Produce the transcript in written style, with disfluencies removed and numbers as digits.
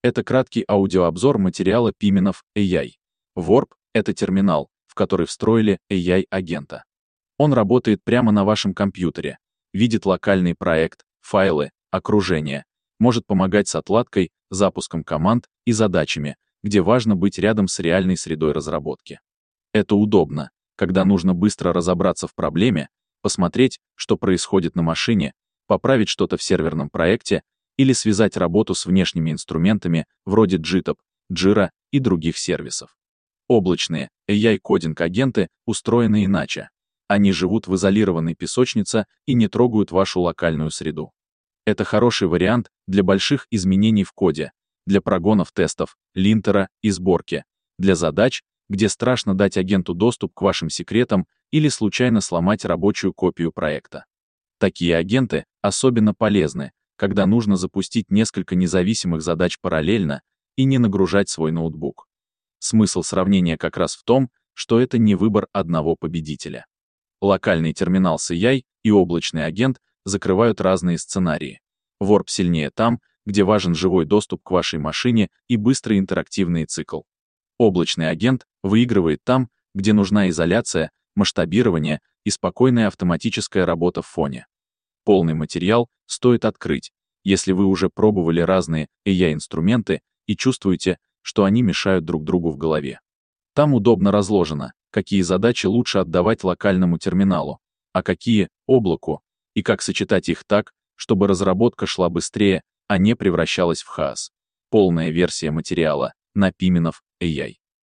Это краткий аудиообзор материала Piminov AI. Warp — это терминал, в который встроили AI-агента. Он работает прямо на вашем компьютере, видит локальный проект, файлы, окружение, может помогать с отладкой, запуском команд и задачами, где важно быть рядом с реальной средой разработки. Это удобно, когда нужно быстро разобраться в проблеме, посмотреть, что происходит на машине, поправить что-то в серверном проекте или связать работу с внешними инструментами вроде GitHub, Jira и других сервисов. Облачные AI-кодинг-агенты устроены иначе. Они живут в изолированной песочнице и не трогают вашу локальную среду. Это хороший вариант для больших изменений в коде, для прогонов тестов, линтера и сборки, для задач, где страшно дать агенту доступ к вашим секретам или случайно сломать рабочую копию проекта. Такие агенты особенно полезны, когда нужно запустить несколько независимых задач параллельно и не нагружать свой ноутбук. Смысл сравнения как раз в том, что это не выбор одного победителя. Локальный терминал с AI и облачный агент закрывают разные сценарии. Warp сильнее там, где важен живой доступ к вашей машине и быстрый интерактивный цикл. Облачный агент выигрывает там, где нужна изоляция, масштабирование и спокойная автоматическая работа в фоне. Полный материал стоит открыть, если вы уже пробовали разные AI-инструменты и чувствуете, что они мешают друг другу в голове. Там удобно разложено, какие задачи лучше отдавать локальному терминалу, а какие — облаку, и как сочетать их так, чтобы разработка шла быстрее, а не превращалась в хаос. Полная версия материала на Piminov AI.